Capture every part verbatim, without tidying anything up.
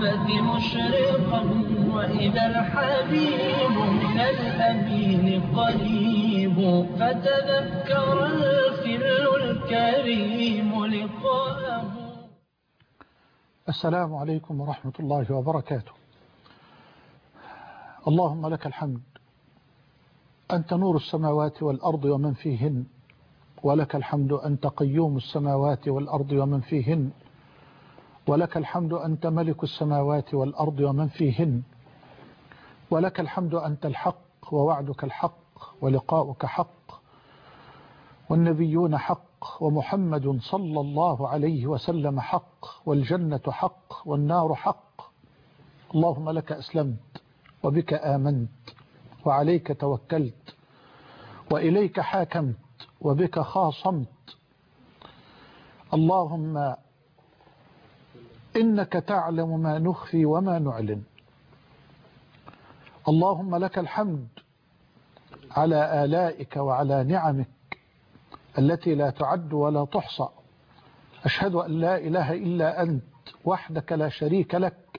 المحبة مشرقا، وإذا الحبيب من الأمين قريب، فتذكر الفر الكريم لقاءه. السلام عليكم ورحمة الله وبركاته. اللهم لك الحمد، أنت نور السماوات والأرض ومن فيهن، ولك الحمد أنت قيوم السماوات والأرض ومن فيهن، ولك الحمد أنت ملك السماوات والأرض ومن فيهن، ولك الحمد أنت الحق ووعدك الحق ولقاؤك حق والنبيون حق ومحمد صلى الله عليه وسلم حق والجنة حق والنار حق. اللهم لك أسلمت وبك آمنت وعليك توكلت وإليك حاكمت وبك خاصمت. اللهم إنك تعلم ما نخفي وما نعلن. اللهم لك الحمد على آلائك وعلى نعمك التي لا تعد ولا تحصى. أشهد أن لا إله إلا أنت وحدك لا شريك لك،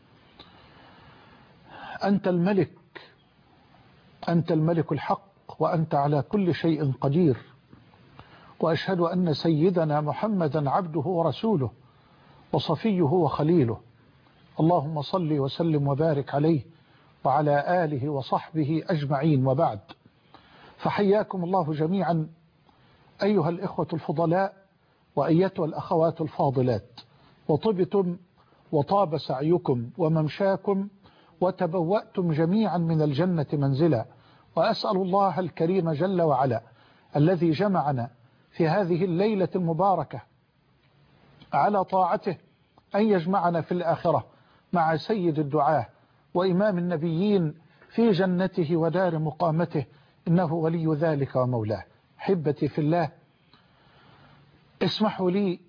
أنت الملك، أنت الملك الحق، وأنت على كل شيء قدير. وأشهد أن سيدنا محمدا عبده ورسوله وصفيه وخليله. اللهم صل وسلم وبارك عليه وعلى آله وصحبه أجمعين، وبعد. فحياكم الله جميعا أيها الإخوة الفضلاء وأيتها الأخوات الفاضلات، وطبتم وطاب سعيكم وممشاكم وتبوأتم جميعا من الجنة منزلا. وأسأل الله الكريم جل وعلا الذي جمعنا في هذه الليلة المباركة على طاعته أن يجمعنا في الآخرة مع سيد الدعاة وإمام النبيين في جنته ودار مقامته، إنه ولي ذلك ومولاه. حبتي في الله، اسمحوا لي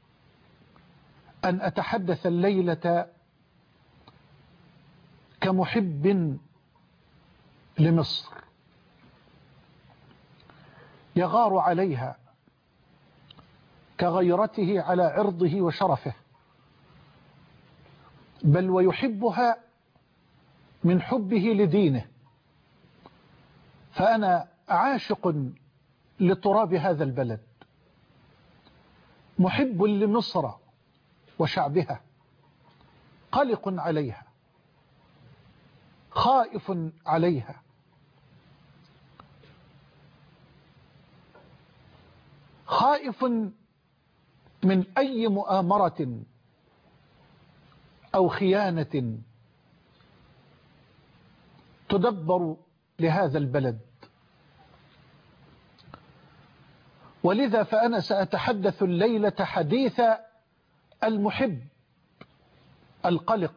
أن أتحدث الليلة كمحب لمصر يغار عليها كغيرته على عرضه وشرفه، بل ويحبها من حبه لدينه. فأنا عاشق لتراب هذا البلد، محب لمصر وشعبها، قلق عليها، خائف عليها، خائف من أي مؤامرة أو خيانة تدبر لهذا البلد. ولذا فأنا سأتحدث الليلة حديث المحب القلق.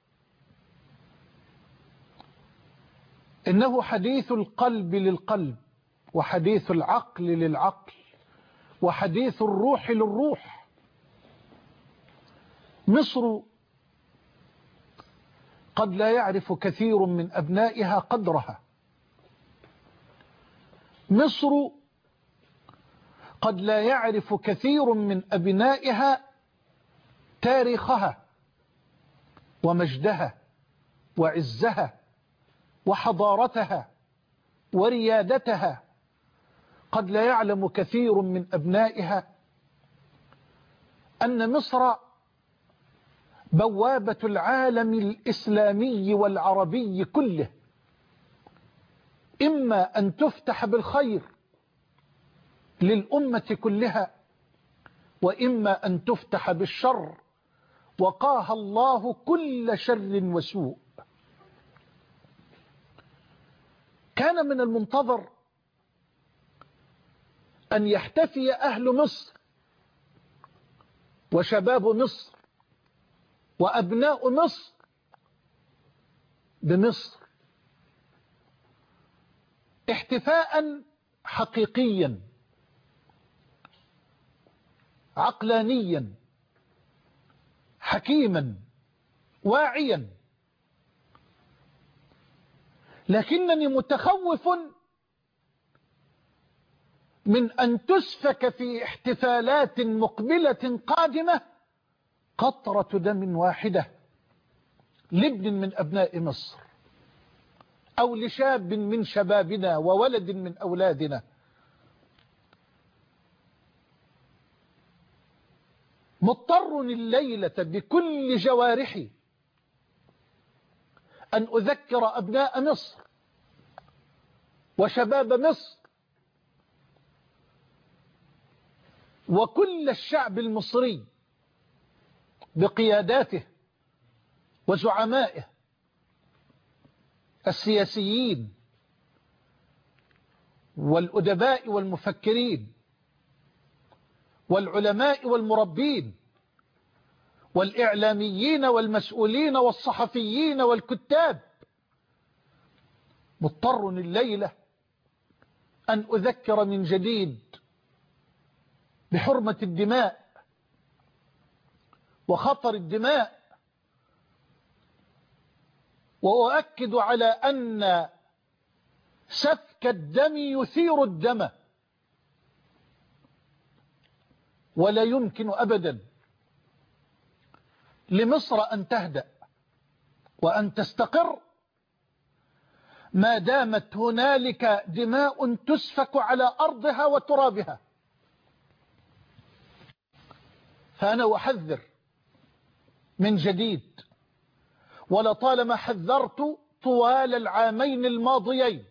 إنه حديث القلب للقلب، وحديث العقل للعقل، وحديث الروح للروح. مصر قد لا يعرف كثير من أبنائها قدرها. مصر قد لا يعرف كثير من أبنائها تاريخها ومجدها وعزها وحضارتها وريادتها. قد لا يعلم كثير من أبنائها أن مصر بوابة العالم الإسلامي والعربي كله، إما أن تفتح بالخير للأمة كلها، وإما أن تفتح بالشر، وقاها الله كل شر وسوء. كان من المنتظر أن يحتفي أهل مصر وشباب مصر وأبناء مصر بمصر احتفاء حقيقيا عقلانيا حكيما واعيا. لكنني متخوف من أن تسفك في احتفالات مقبلة قادمة قطرة دم واحدة لابن من أبناء مصر أو لشاب من شبابنا وولد من أولادنا، مضطر الليلة بكل جوارحي أن أذكر أبناء مصر وشباب مصر وكل الشعب المصري بقياداته وزعمائه السياسيين والأدباء والمفكرين والعلماء والمربين والإعلاميين والمسؤولين والصحفيين والكتاب، مضطر الليلة أن أذكر من جديد بحرمة الدماء وخطر الدماء، وأؤكد على أن سفك الدم يثير الدم، ولا يمكن أبدا لمصر أن تهدأ وأن تستقر ما دامت هنالك دماء تسفك على أرضها وترابها. فأنا أحذر من جديد، ولطالما حذرت طوال العامين الماضيين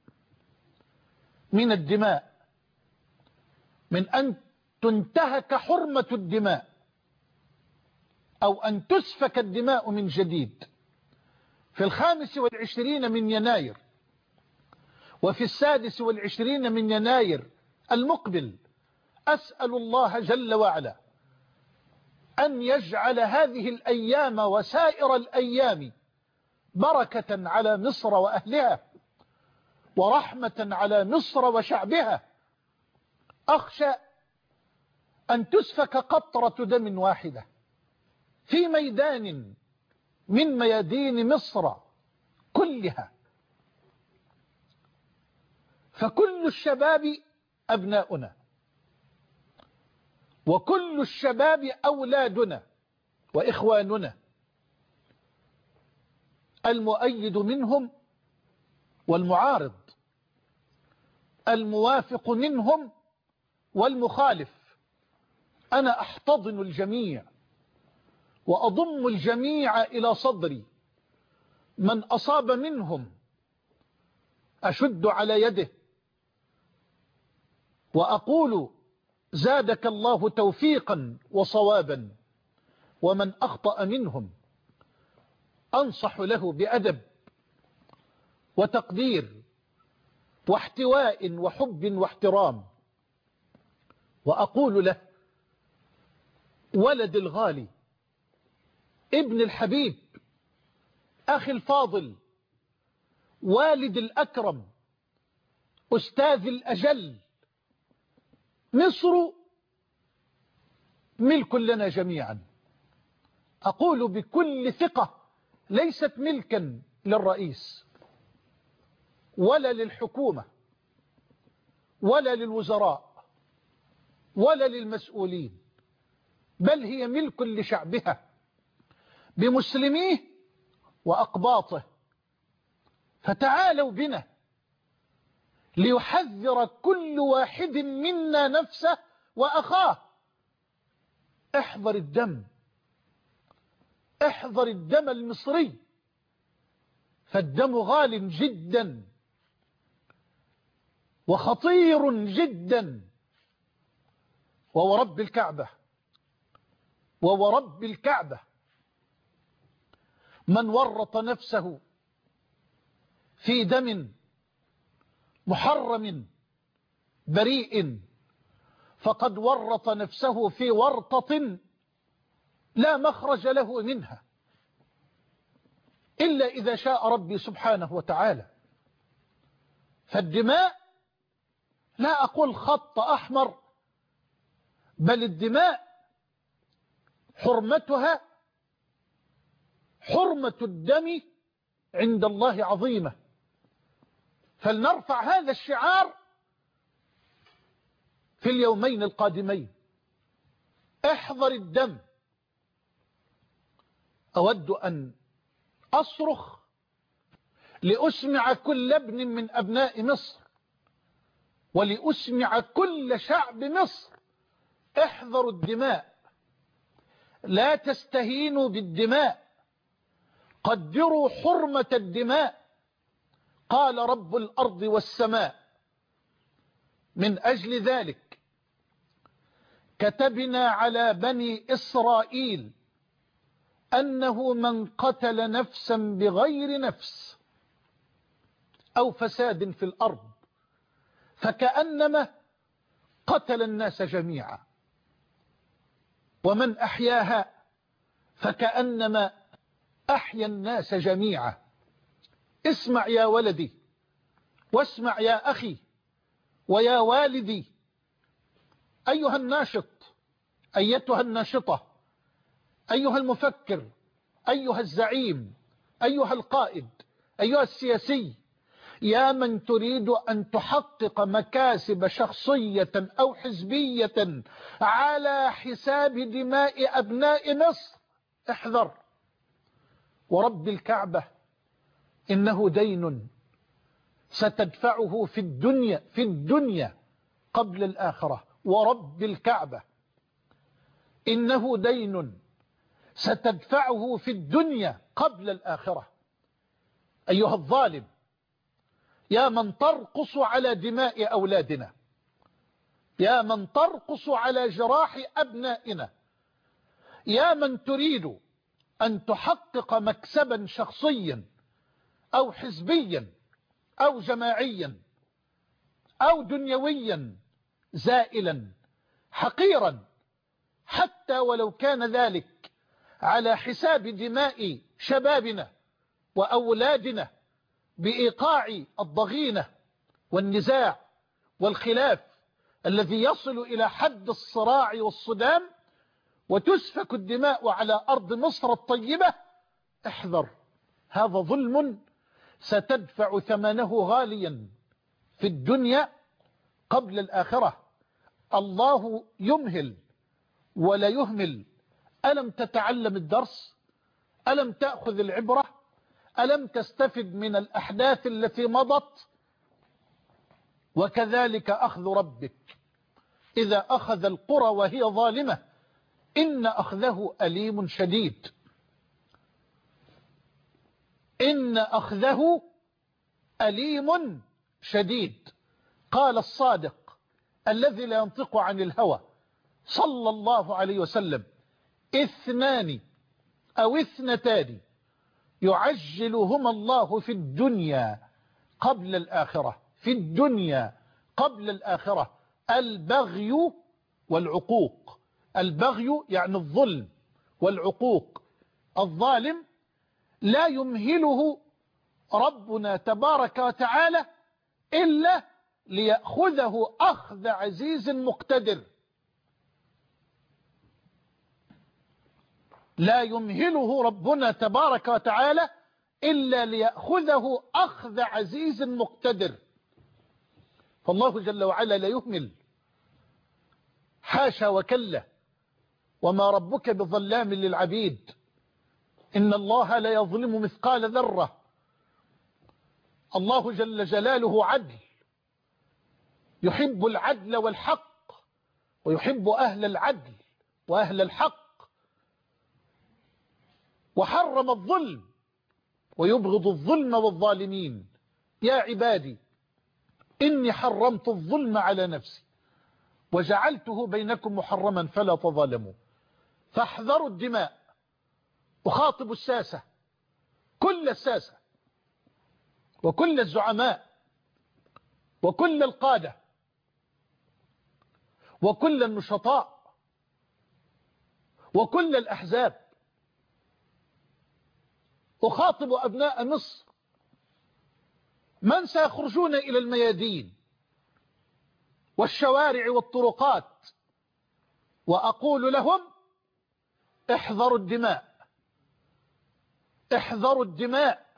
من الدماء، من أن تنتهك حرمة الدماء أو أن تسفك الدماء من جديد. في الخامس والعشرين من يناير وفي السادس والعشرين من يناير المقبل أسأل الله جل وعلا أن يجعل هذه الأيام وسائر الأيام بركة على مصر وأهلها ورحمة على مصر وشعبها. أخشى أن تسفك قطرة دم واحدة في ميدان من ميادين مصر كلها، فكل الشباب أبناؤنا وكل الشباب أولادنا وإخواننا، المؤيد منهم والمعارض، الموافق منهم والمخالف. أنا أحتضن الجميع وأضم الجميع إلى صدري، من أصاب منهم أشد على يده وأقول زادك الله توفيقا وصوابا، ومن أخطأ منهم أنصح له بأدب وتقدير واحتواء وحب واحترام، وأقول له ولد الغالي ابن الحبيب أخي الفاضل والد الأكرم أستاذ الأجل، مصر ملك لنا جميعا. أقول بكل ثقة ليست ملكا للرئيس ولا للحكومة ولا للوزراء ولا للمسؤولين، بل هي ملك لشعبها بمسلميه وأقباطه. فتعالوا بنا ليحذر كل واحد منا نفسه وأخاه. احذر الدم، احذر الدم المصري، فالدم غال جدا وخطير جدا. وورب الكعبة وورب الكعبة من ورط نفسه في دم محرم بريء فقد ورط نفسه في ورطة لا مخرج له منها إلا إذا شاء ربي سبحانه وتعالى. فالدماء لا أقول خط أحمر، بل الدماء حرمتها حرمة الدم عند الله عظيمة. فلنرفع هذا الشعار في اليومين القادمين، احذر الدم. أود أن أصرخ لأسمع كل ابن من أبناء مصر ولأسمع كل شعب مصر: احذروا الدماء، لا تستهينوا بالدماء، قدروا حرمة الدماء. قال رب الأرض والسماء: من أجل ذلك كتبنا على بني إسرائيل أنه من قتل نفسا بغير نفس أو فساد في الأرض فكأنما قتل الناس جميعا، ومن أحياها فكأنما أحيا الناس جميعا. اسمع يا ولدي، واسمع يا أخي ويا والدي، أيها الناشط، أيتها الناشطة، أيها المفكر، أيها الزعيم، أيها القائد، أيها السياسي، يا من تريد أن تحقق مكاسب شخصية أو حزبية على حساب دماء أبناء مصر، احذر ورب الكعبة، إنه دين ستدفعه في الدنيا في الدنيا قبل الآخرة. ورب الكعبة إنه دين ستدفعه في الدنيا قبل الآخرة. أيها الظالم، يا من ترقص على دماء أولادنا، يا من ترقص على جراح أبنائنا، يا من تريد أن تحقق مكسبا شخصيا أو حزبيا أو جماعيا أو دنيويا زائلا حقيرا، حتى ولو كان ذلك على حساب دماء شبابنا وأولادنا بإيقاع الضغينة والنزاع والخلاف الذي يصل إلى حد الصراع والصدام وتسفك الدماء على أرض مصر الطيبة، احذر، هذا ظلم ستدفع ثمنه غاليا في الدنيا قبل الآخرة. الله يمهل ولا يهمل. ألم تتعلم الدرس؟ ألم تأخذ العبرة؟ ألم تستفد من الأحداث التي مضت؟ وكذلك أخذ ربك إذا أخذ القرى وهي ظالمة إن أخذه أليم شديد. إن أخذه أليم شديد. قال الصادق الذي لا ينطق عن الهوى صلى الله عليه وسلم: اثنان أو اثنتان يعجلهما الله في الدنيا قبل الآخرة، في الدنيا قبل الآخرة: البغي والعقوق. البغي يعني الظلم، والعقوق الظالم لا يمهله ربنا تبارك وتعالى إلا ليأخذه أخذ عزيز مقتدر. لا يمهله ربنا تبارك وتعالى إلا ليأخذه أخذ عزيز مقتدر. فالله جل وعلا لا يهمل، حاشا وكلا، وما ربك بظلام للعبيد. إن الله لا يظلم مثقال ذرة. الله جل جلاله عدل، يحب العدل والحق، ويحب أهل العدل وأهل الحق، وحرم الظلم ويبغض الظلم والظالمين. يا عبادي إني حرمت الظلم على نفسي وجعلته بينكم محرما فلا تظالموا فاحذروا الدماء. أخاطب الساسة، كل الساسة وكل الزعماء وكل القادة وكل النشطاء وكل الأحزاب. أخاطب أبناء مصر من سيخرجون إلى الميادين والشوارع والطرقات، وأقول لهم: احذروا الدماء، احذروا الدماء.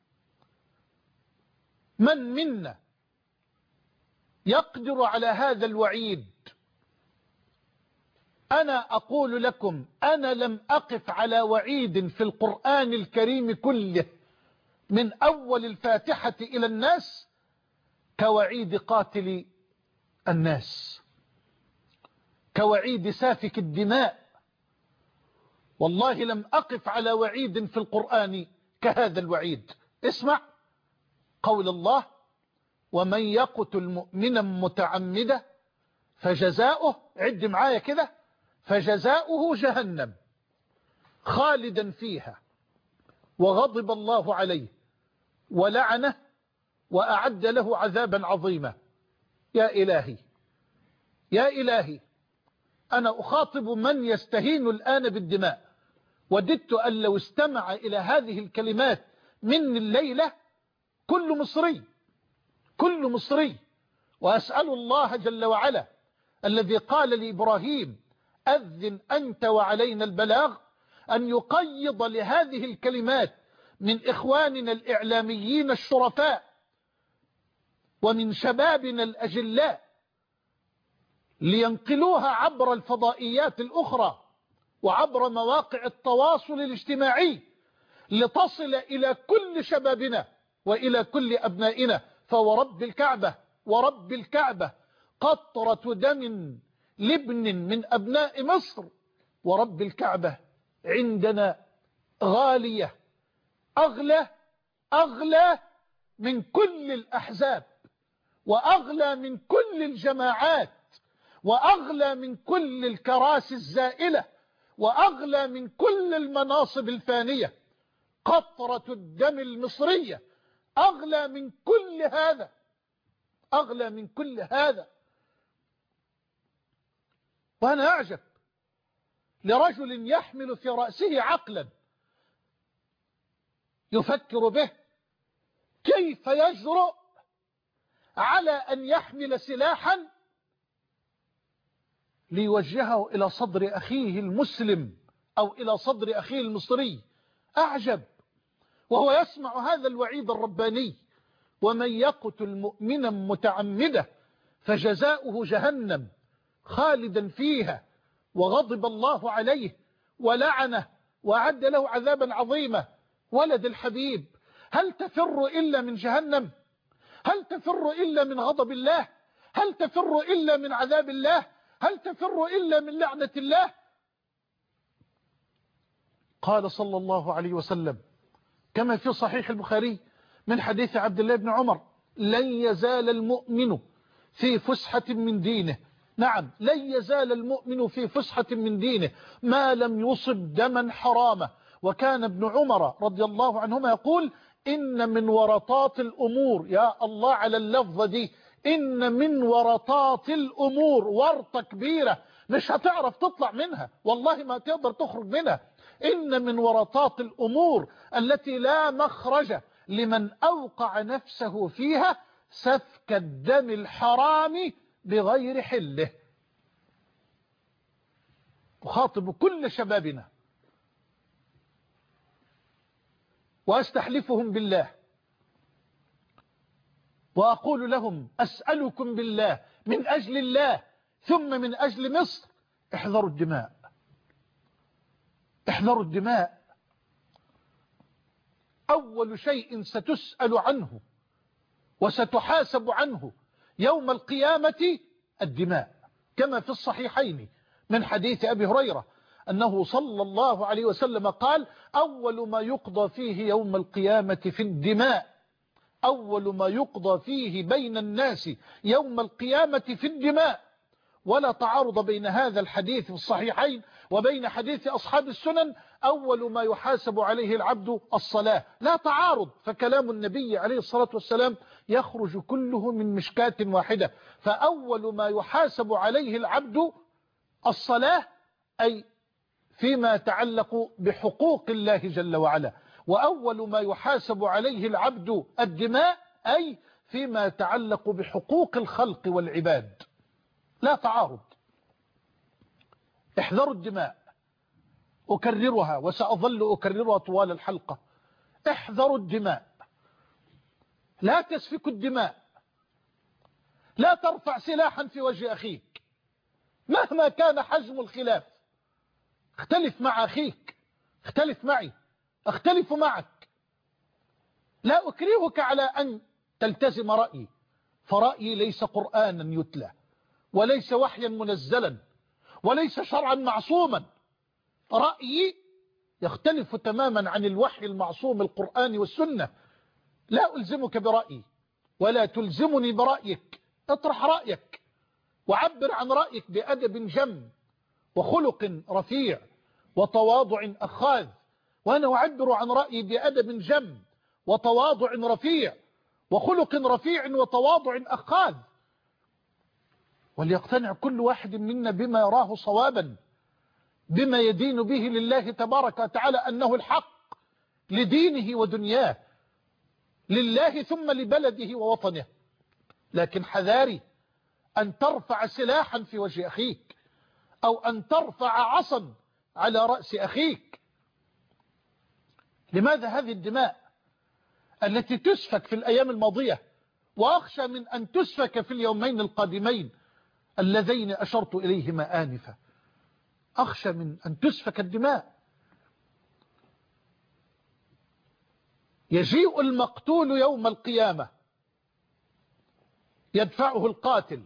من منا يقدر على هذا الوعيد؟ أنا أقول لكم أنا لم أقف على وعيد في القرآن الكريم كله من أول الفاتحة إلى الناس كوعيد قاتل الناس، كوعيد سافك الدماء. والله لم أقف على وعيد في القرآن كهذا الوعيد. اسمع قول الله: ومن يقتل مؤمنا متعمدا فجزاؤه، عد معايا كده، فجزاؤه جهنم خالدا فيها وغضب الله عليه ولعنه وأعد له عذابا عظيما. يا إلهي يا إلهي، أنا أخاطب من يستهين الآن بالدماء. وددت أن لو استمع إلى هذه الكلمات من الليلة كل مصري كل مصري وأسأل الله جل وعلا الذي قال لإبراهيم: أذن أنت وعلينا البلاغ، أن يقيض لهذه الكلمات من إخواننا الإعلاميين الشرفاء ومن شبابنا الأجلاء لينقلوها عبر الفضائيات الأخرى وعبر مواقع التواصل الاجتماعي لتصل إلى كل شبابنا وإلى كل أبنائنا. فورب الكعبة ورب الكعبة قطرة دم لابن من أبناء مصر ورب الكعبة عندنا غالية، أغلى أغلى من كل الأحزاب، وأغلى من كل الجماعات، وأغلى من كل الكراسي الزائلة، وأغلى من كل المناصب الفانية. قطرة الدم المصرية أغلى من كل هذا، أغلى من كل هذا. وأنا أعجب لرجل يحمل في رأسه عقلا يفكر به، كيف يجرؤ على أن يحمل سلاحا ليوجهه إلى صدر أخيه المسلم أو إلى صدر أخيه المصري. أعجب وهو يسمع هذا الوعيد الرباني: ومن يقتل مؤمنا متعمدا فجزاؤه جهنم خالدا فيها وغضب الله عليه ولعنه وأعد له عذابا عظيما. ولد الحبيب، هل تفر إلا من جهنم؟ هل تفر إلا من غضب الله؟ هل تفر إلا من عذاب الله؟ هل تفر إلا من لعنة الله؟ قال صلى الله عليه وسلم كما في صحيح البخاري من حديث عبد الله بن عمر: لن يزال المؤمن في فسحة من دينه. نعم، لن يزال المؤمن في فسحة من دينه ما لم يصب دما حراما. وكان ابن عمر رضي الله عنهما يقول: إن من ورطات الأمور، يا الله على اللفظة دي، إن من ورطات الأمور، ورطة كبيرة مش هتعرف تطلع منها، والله ما تقدر تخرج منها. إن من ورطات الأمور التي لا مخرج لمن أوقع نفسه فيها سفك الدم الحرام بغير حله. أخاطب كل شبابنا وأستحلفهم بالله وأقول لهم: أسألكم بالله من أجل الله ثم من أجل مصر، احذروا الدماء، احذروا الدماء. أول شيء ستسأل عنه وستحاسب عنه يوم القيامة الدماء، كما في الصحيحين من حديث أبي هريرة أنه صلى الله عليه وسلم قال: أول ما يقضى فيه يوم القيامة في الدماء، أول ما يقضى فيه بين الناس يوم القيامة في الدماء. ولا تعارض بين هذا الحديث في الصحيحين وبين حديث أصحاب السنن: أول ما يحاسب عليه العبد الصلاة. لا تعارض، فكلام النبي عليه الصلاة والسلام يخرج كله من مشكاة واحدة. فأول ما يحاسب عليه العبد الصلاة، أي فيما يتعلق بحقوق الله جل وعلا. وأول ما يحاسب عليه العبد الدماء، أي فيما يتعلق بحقوق الخلق والعباد. لا تعارض. احذروا الدماء، أكررها وسأظل أكررها طوال الحلقة: احذروا الدماء، لا تسفكوا الدماء، لا ترفع سلاحا في وجه أخيك، مهما كان حجم الخلاف. اختلف مع أخيك، اختلف معي، اختلف معك، لا أكرهك على أن تلتزم رأيي، فرأيي ليس قرآنا يتلى، وليس وحيا منزلا، وليس شرعا معصوما. رأيي يختلف تماما عن الوحي المعصوم القرآن والسنة. لا ألزمك برأيي ولا تلزمني برأيك. اطرح رأيك وعبر عن رأيك بأدب جم وخلق رفيع وتواضع أخاذ، وأنا أعبر عن رأيي بأدب جم وتواضع رفيع وخلق رفيع وتواضع أخاذ. وليقتنع كل واحد منا بما يراه صوابا، بما يدين به لله تبارك وتعالى أنه الحق لدينه ودنياه، لله ثم لبلده ووطنه. لكن حذاري أن ترفع سلاحا في وجه أخيك، أو أن ترفع عصا على رأس أخيك. لماذا هذه الدماء التي تسفك في الأيام الماضية، وأخشى من أن تسفك في اليومين القادمين اللذين أشرت إليهما آنفا؟ أخشى من أن تسفك الدماء. يجيء المقتول يوم القيامة يدفعه القاتل،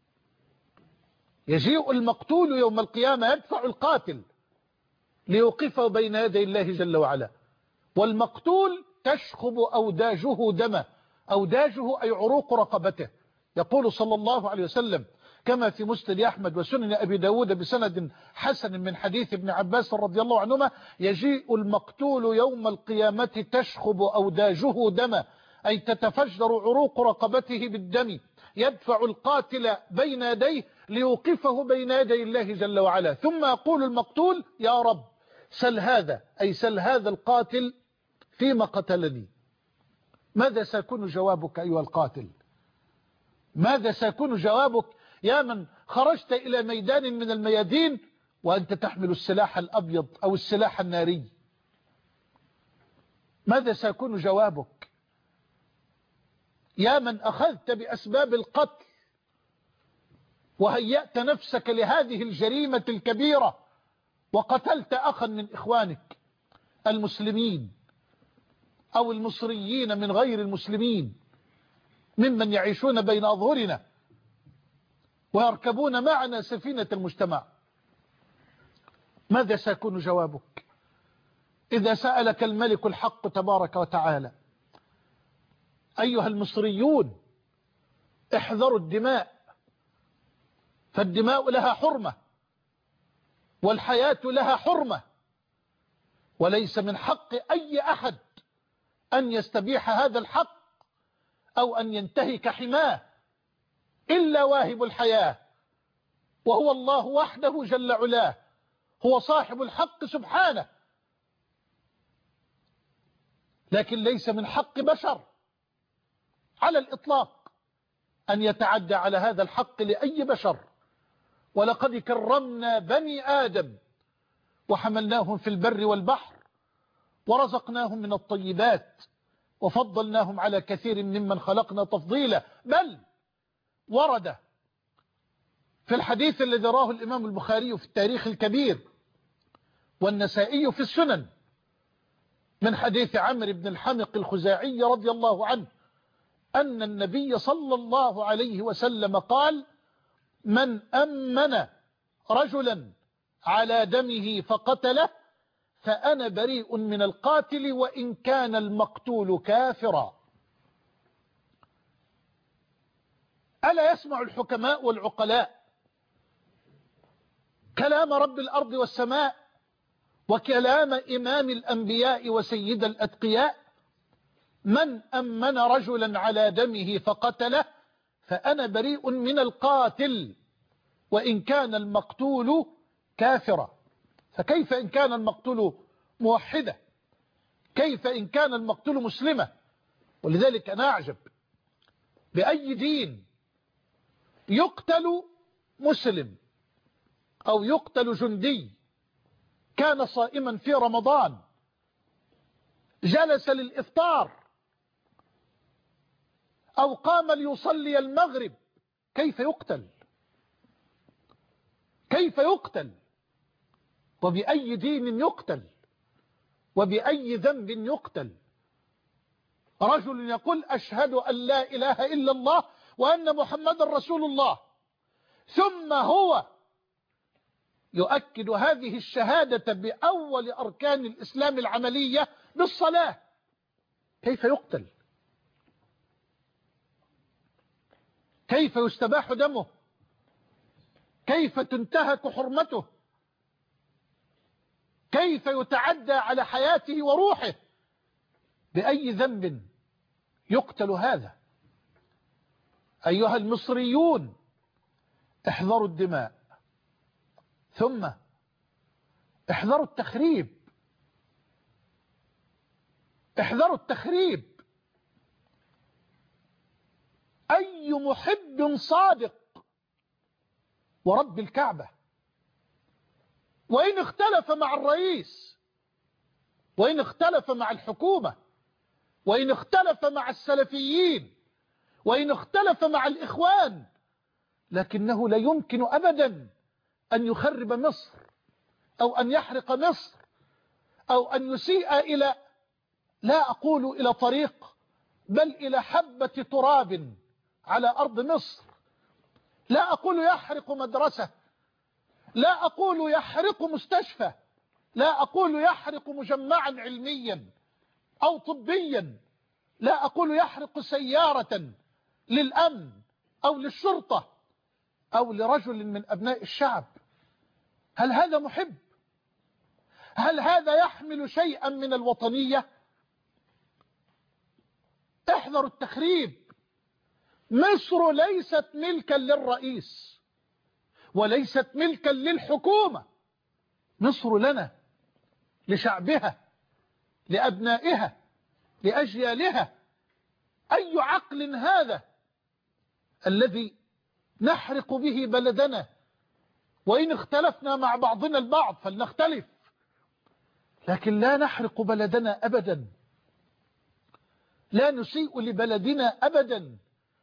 يجيء المقتول يوم القيامة يدفع القاتل ليوقفه بين يدي الله جل وعلا، والمقتول تشخب أوداجه دمه، أوداجه أي عروق رقبته. يقول صلى الله عليه وسلم كما في مسند أحمد وسنن أبي داود بسند حسن من حديث ابن عباس رضي الله عنهما: يجيء المقتول يوم القيامة تشخب أوداجه دمه، أي تتفجر عروق رقبته بالدم، يدفع القاتل بين يديه ليوقفه بين يدي الله جل وعلا، ثم يقول المقتول: يا رب سل هذا، أي سل هذا القاتل فيما قتلني. ماذا سيكون جوابك أيها القاتل؟ ماذا سيكون جوابك يا من خرجت إلى ميدان من الميادين وأنت تحمل السلاح الأبيض أو السلاح الناري؟ ماذا سيكون جوابك يا من أخذت بأسباب القتل وهيأت نفسك لهذه الجريمة الكبيرة وقتلت أخا من إخوانك المسلمين أو المصريين من غير المسلمين ممن يعيشون بين أظهرنا ويركبون معنا سفينة المجتمع؟ ماذا سيكون جوابك إذا سألك الملك الحق تبارك وتعالى: أيها المصريون احذروا الدماء، فالدماء لها حرمة والحياة لها حرمة، وليس من حق أي أحد أن يستبيح هذا الحق أو أن ينتهك حماه إلا واهب الحياة، وهو الله وحده جل علاه، هو صاحب الحق سبحانه. لكن ليس من حق بشر على الإطلاق أن يتعدى على هذا الحق لأي بشر. ولقد كرمنا بني آدم وحملناهم في البر والبحر ورزقناهم من الطيبات وفضلناهم على كثير ممن خلقنا تفضيلا. بل ورد في الحديث الذي راه الإمام البخاري في التاريخ الكبير والنسائي في السنن من حديث عمرو بن الحمق الخزاعي رضي الله عنه أن النبي صلى الله عليه وسلم قال: من أمن رجلا على دمه فقتله فأنا بريء من القاتل وإن كان المقتول كافرا. ألا يسمع الحكماء والعقلاء كلام رب الأرض والسماء وكلام إمام الأنبياء وسيد الأتقياء؟ من أمن رجلا على دمه فقتله فأنا بريء من القاتل وإن كان المقتول كافرا. فكيف إن كان المقتول موحدا؟ كيف إن كان المقتول مسلمة؟ ولذلك أنا أعجب بأي دين يقتل مسلم أو يقتل جندي كان صائما في رمضان جلس للإفطار أو قام ليصلي المغرب، كيف يقتل؟ كيف يقتل؟ وبأي دين يقتل؟ وبأي ذنب يقتل؟ رجل يقول أشهد أن لا إله إلا الله وأن محمد رسول الله، ثم هو يؤكد هذه الشهادة بأول أركان الإسلام العملية بالصلاة، كيف يقتل؟ كيف يستباح دمه؟ كيف تنتهك حرمته؟ كيف يتعدى على حياته وروحه؟ بأي ذنب يقتل هذا؟ أيها المصريون، احذروا الدماء، ثم احذروا التخريب، احذروا التخريب. أي محب صادق ورب الكعبة، وإن اختلف مع الرئيس، وإن اختلف مع الحكومة، وإن اختلف مع السلفيين، وإن اختلف مع الإخوان، لكنه لا يمكن أبدا أن يخرب مصر أو أن يحرق مصر أو أن يسيء إلى، لا أقول إلى طريق، بل إلى حبة تراب على أرض مصر. لا أقول يحرق مدرسة، لا أقول يحرق مستشفى، لا أقول يحرق مجمعا علميا أو طبيا، لا أقول يحرق سيارة للأمن أو للشرطة أو لرجل من أبناء الشعب. هل هذا محب؟ هل هذا يحمل شيئا من الوطنية؟ احذروا التخريب. مصر ليست ملكا للرئيس وليست ملكا للحكومة، مصر لنا، لشعبها، لأبنائها، لأجيالها. أي عقل هذا الذي نحرق به بلدنا؟ وإن اختلفنا مع بعضنا البعض فلنختلف، لكن لا نحرق بلدنا أبدا، لا نسيء لبلدنا أبدا.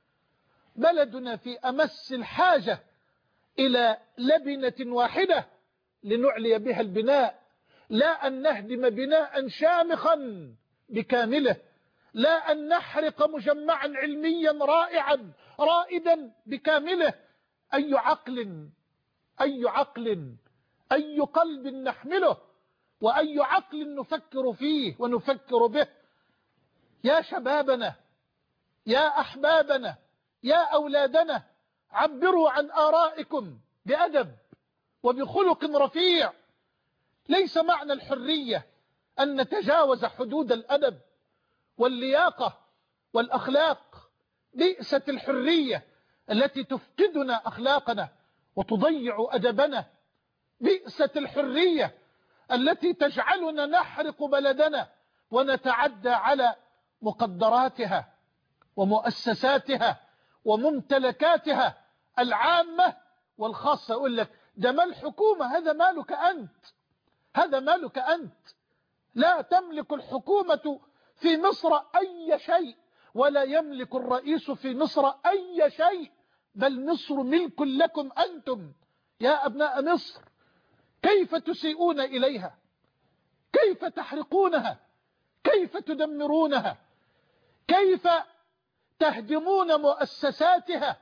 بلدنا في أمس الحاجة إلى لبنة واحدة لنعلي بها البناء، لا أن نهدم بناء شامخا بكامله، لا أن نحرق مجمعا علميا رائعا رائدا بكامله. أي عقل، أي عقل، أي قلب نحمله، وأي عقل نفكر فيه ونفكر به. يا شبابنا، يا أحبابنا، يا أولادنا، عبروا عن آرائكم بأدب وبخلق رفيع. ليس معنى الحرية أن نتجاوز حدود الأدب واللياقة والأخلاق. بئست الحرية التي تفقدنا أخلاقنا وتضيع أدبنا. بئست الحرية التي تجعلنا نحرق بلدنا ونتعدى على مقدراتها ومؤسساتها وممتلكاتها العامة والخاصة. يقول لك ده مال الحكومة، هذا مالك أنت، هذا مالك أنت. لا تملك الحكومة في مصر أي شيء، ولا يملك الرئيس في مصر أي شيء، بل مصر ملك لكم أنتم يا أبناء مصر. كيف تسيئون إليها؟ كيف تحرقونها؟ كيف تدمرونها؟ كيف تهدمون مؤسساتها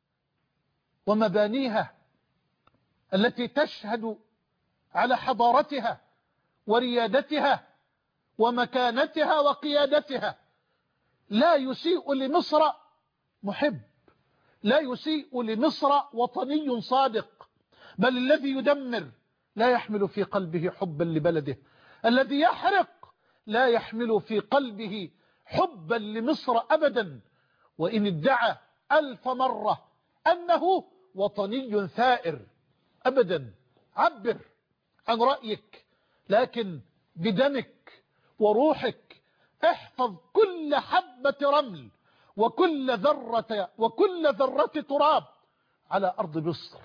ومبانيها التي تشهد على حضارتها وريادتها ومكانتها وقيادتها؟ لا يسيء لمصر محب، لا يسيء لمصر وطني صادق، بل الذي يدمر لا يحمل في قلبه حبا لبلده، الذي يحرق لا يحمل في قلبه حبا لمصر أبدا، وإن ادعى ألف مرة أنه وطني ثائر. أبدا. عبر عن رأيك، لكن بدمك وروحك. احفظ كل حبة رمل وكل ذرة وكل ذرة تراب على أرض مصر.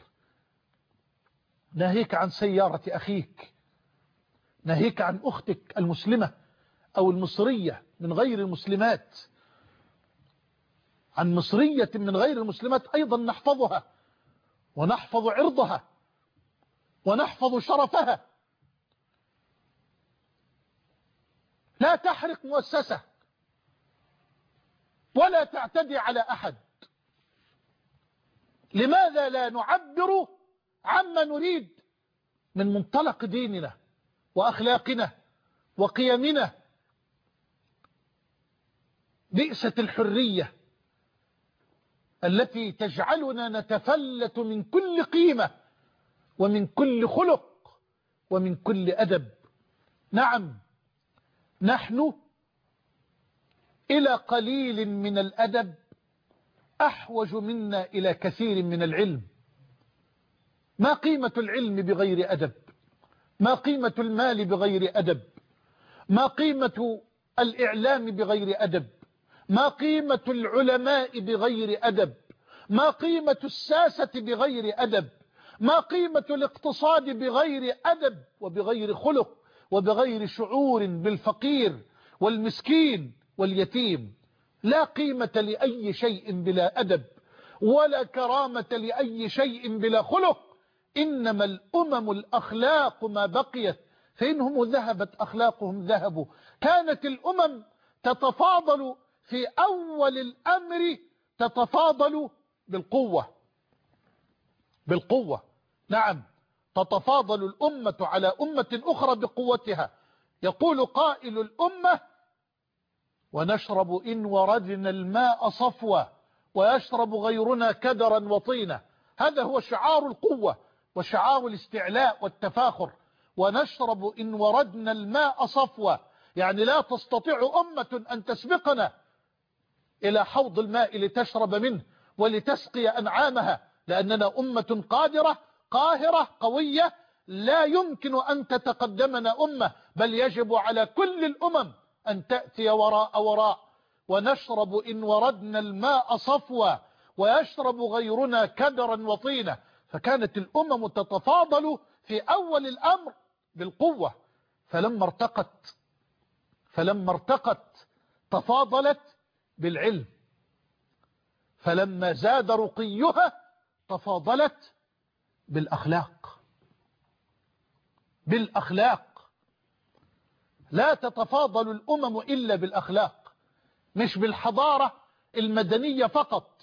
ناهيك عن سيارة أخيك، ناهيك عن أختك المسلمة أو المصرية من غير المسلمات، عن مصرية من غير المسلمات أيضا نحفظها ونحفظ عرضها ونحفظ شرفها. لا تحرق مؤسسة ولا تعتدي على أحد. لماذا لا نعبر عما نريد من منطلق ديننا وأخلاقنا وقيمنا؟ بئست الحرية التي تجعلنا نتفلت من كل قيمة ومن كل خلق ومن كل أدب. نعم، نحن إلى قليل من الأدب أحوج منا إلى كثير من العلم. ما قيمة العلم بغير أدب؟ ما قيمة المال بغير أدب؟ ما قيمة الإعلام بغير أدب؟ ما قيمة العلماء بغير أدب؟ ما قيمة الساسة بغير أدب؟ ما قيمة الاقتصاد بغير أدب وبغير خلق وبغير شعور بالفقير والمسكين واليتيم؟ لا قيمة لأي شيء بلا أدب، ولا كرامة لأي شيء بلا خلق. إنما الأمم الأخلاق ما بقيت، فإنهم ذهبت أخلاقهم ذهبوا. كانت الأمم تتفاضل في أول الأمر، تتفاضل بالقوة بالقوة نعم، تتفاضل الأمة على أمة أخرى بقوتها. يقول قائل الأمة: ونشرب إن وردنا الماء صفوا ويشرب غيرنا كدرا وطينا. هذا هو شعار القوة وشعار الاستعلاء والتفاخر. ونشرب إن وردنا الماء صفوا، يعني لا تستطيع أمة أن تسبقنا إلى حوض الماء لتشرب منه ولتسقي أنعامها، لأننا أمة قادرة قاهرة قوية، لا يمكن أن تتقدمنا أمة، بل يجب على كل الأمم أن تأتي وراء وراء. ونشرب إن وردنا الماء صفوا ويشرب غيرنا كدرا وطينا. فكانت الأمم تتفاضل في أول الأمر بالقوة، فلما ارتقت فلما ارتقت تفاضلت بالعلم، فلما زاد رقيها تفاضلت بالأخلاق بالأخلاق. لا تتفاضل الأمم إلا بالأخلاق، مش بالحضارة المدنية فقط.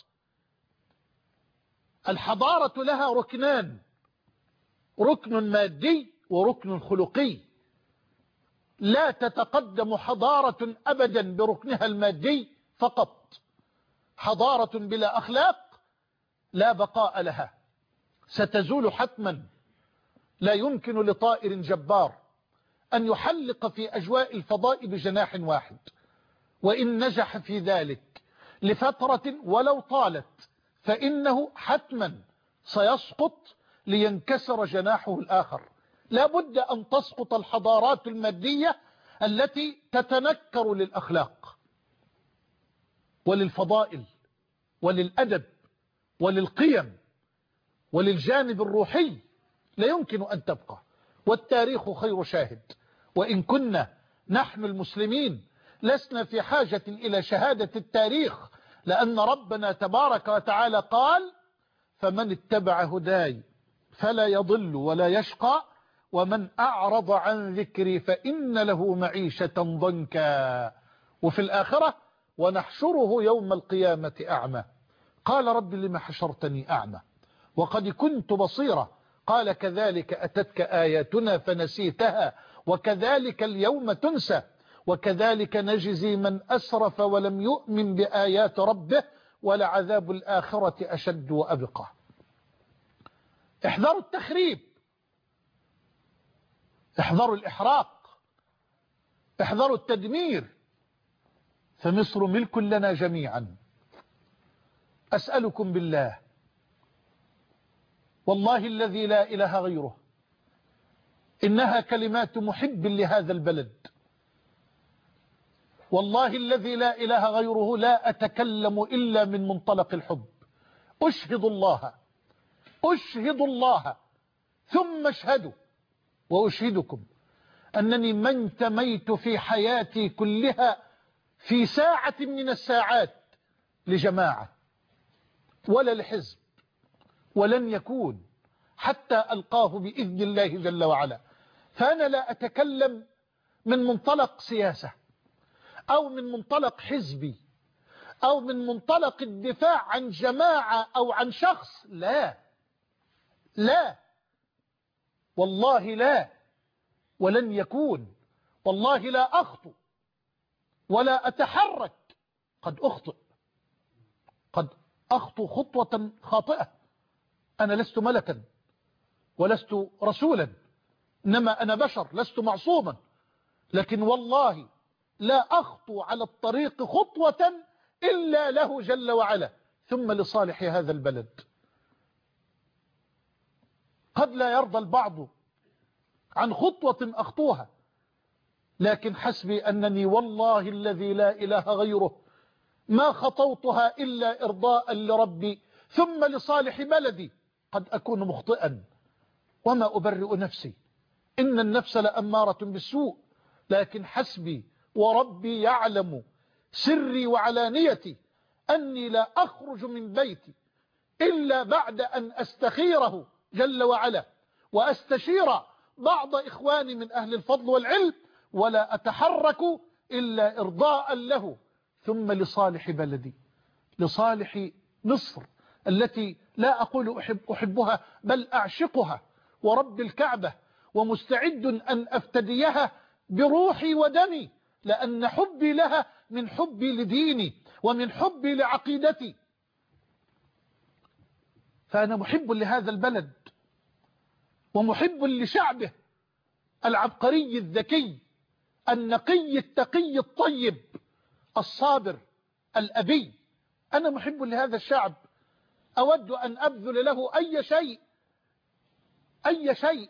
الحضارة لها ركنان: ركن مادي وركن خلقي. لا تتقدم حضارة أبدا بركنها المادي فقط. حضارة بلا أخلاق لا بقاء لها، ستزول حتما. لا يمكن لطائر جبار أن يحلق في أجواء الفضاء بجناح واحد، وإن نجح في ذلك لفترة ولو طالت فإنه حتما سيسقط لينكسر جناحه الآخر. لا بد أن تسقط الحضارات المادية التي تتنكر للأخلاق وللفضائل وللأدب وللقيم وللجانب الروحي. لا يمكن أن تبقى، والتاريخ خير شاهد. وإن كنا نحن المسلمين لسنا في حاجة إلى شهادة التاريخ، لأن ربنا تبارك وتعالى قال: فمن اتبع هداي فلا يضل ولا يشقى ومن أعرض عن ذكري فإن له معيشة ضنكا. وفي الآخرة: ونحشره يوم القيامة أعمى. قال: رب لما حشرتني أعمى وقد كنت بصيرا. قال: كذلك أتتك آياتنا فنسيتها وكذلك اليوم تنسى وكذلك نجزي من أسرف ولم يؤمن بآيات ربه ولعذاب الآخرة أشد وأبقى. احذروا التخريب، احذروا الإحراق، احذروا التدمير، فمصر ملك لنا جميعا. أسألكم بالله، والله الذي لا إله غيره، إنها كلمات محب لهذا البلد. والله الذي لا إله غيره لا أتكلم إلا من منطلق الحب. أشهد الله أشهد الله ثم اشهدوا وأشهدكم أنني ما انتميت في حياتي كلها في ساعة من الساعات لجماعة ولا لحزب، ولن يكون حتى ألقاه بإذن الله جل وعلا. فأنا لا أتكلم من منطلق سياسة أو من منطلق حزبي أو من منطلق الدفاع عن جماعة أو عن شخص، لا لا والله لا، ولن يكون. والله لا أخطئ ولا أتحرك، قد أخطئ، قد أخطو خطوة خاطئة. أنا لست ملكا ولست رسولا، إنما أنا بشر، لست معصوما، لكن والله لا أخطو على الطريق خطوة إلا له جل وعلا، ثم لصالح هذا البلد. قد لا يرضى البعض عن خطوة أخطوها، لكن حسبي أنني والله الذي لا إله غيره ما خطوتها إلا إرضاء لربي ثم لصالح بلدي. قد أكون مخطئا وما أبرئ نفسي، إن النفس لأمارة بالسوء، لكن حسبي وربي يعلم سري وعلانيتي أني لا أخرج من بيتي إلا بعد أن أستخيره جل وعلا وأستشير بعض إخواني من أهل الفضل والعلم، ولا أتحرك إلا إرضاء له ثم لصالح بلدي، لصالح مصر التي لا أقول أحب أحبها بل أعشقها ورب الكعبة، ومستعد أن أفتديها بروحي ودمي، لأن حبي لها من حبي لديني ومن حبي لعقيدتي. فأنا محب لهذا البلد ومحب لشعبه العبقري الذكي النقي التقي الطيب الصابر الأبي. أنا محب لهذا الشعب، أود أن أبذل له أي شيء أي شيء،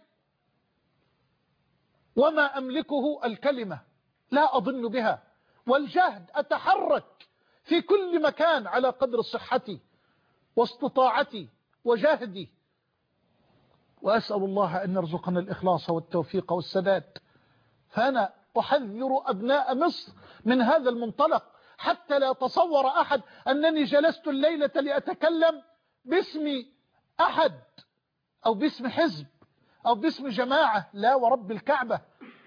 وما أملكه الكلمة لا أظن بها، والجهد أتحرك في كل مكان على قدر صحتي واستطاعتي وجهدي، وأسأل الله أن يرزقنا الإخلاص والتوفيق والسداد. فأنا أحذر أبناء مصر من هذا المنطلق، حتى لا يتصور أحد أنني جلست الليلة لأتكلم باسم أحد أو باسم حزب أو باسم جماعة، لا ورب الكعبة،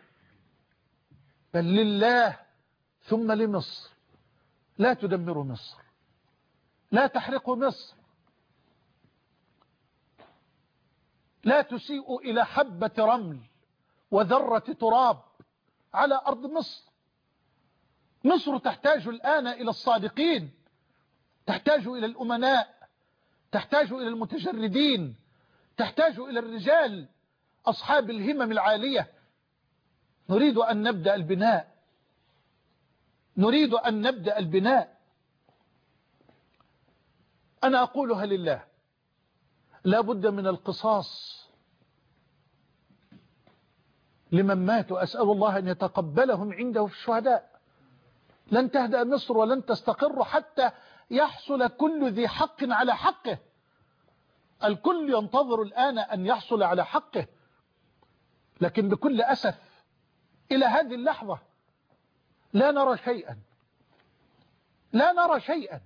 بل لله ثم لمصر. لا تدمروا مصر، لا تحرقوا مصر، لا تسيئوا إلى حبة رمل وذرة تراب على أرض مصر. مصر تحتاج الآن إلى الصادقين، تحتاج إلى الأمناء، تحتاج إلى المتجردين، تحتاج إلى الرجال أصحاب الهمم العالية. نريد أن نبدأ البناء، نريد أن نبدأ البناء. أنا أقولها لله، لا بد من القصاص لمن ماتوا، أسأل الله أن يتقبلهم عنده في الشهداء. لن تهدأ مصر ولن تستقر حتى يحصل كل ذي حق على حقه. الكل ينتظر الآن أن يحصل على حقه، لكن بكل أسف إلى هذه اللحظة لا نرى شيئا، لا نرى شيئا.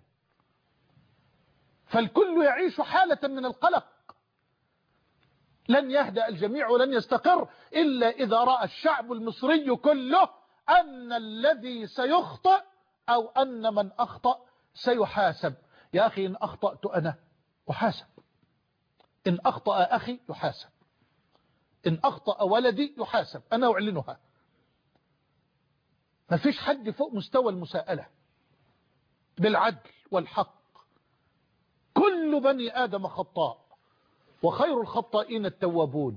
فالكل يعيش حالة من القلق. لن يهدأ الجميع ولن يستقر إلا إذا رأى الشعب المصري كله أن الذي سيخطئ أو أن من أخطأ سيحاسب. يا أخي إن أخطأت أنا أحاسب، إن أخطأ أخي يحاسب، إن أخطأ ولدي يحاسب. أنا أعلنها، ما فيش حد فوق مستوى المساءلة بالعدل والحق. كل بني آدم خطاء وخير الخطائين التوابون.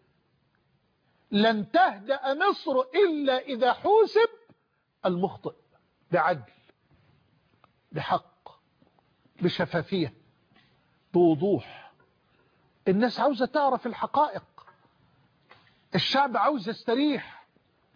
لن تهدأ مصر إلا إذا حوسب المخطئ بعدل بحق بشفافية بوضوح. الناس عاوزة تعرف الحقائق، الشعب عاوز يستريح.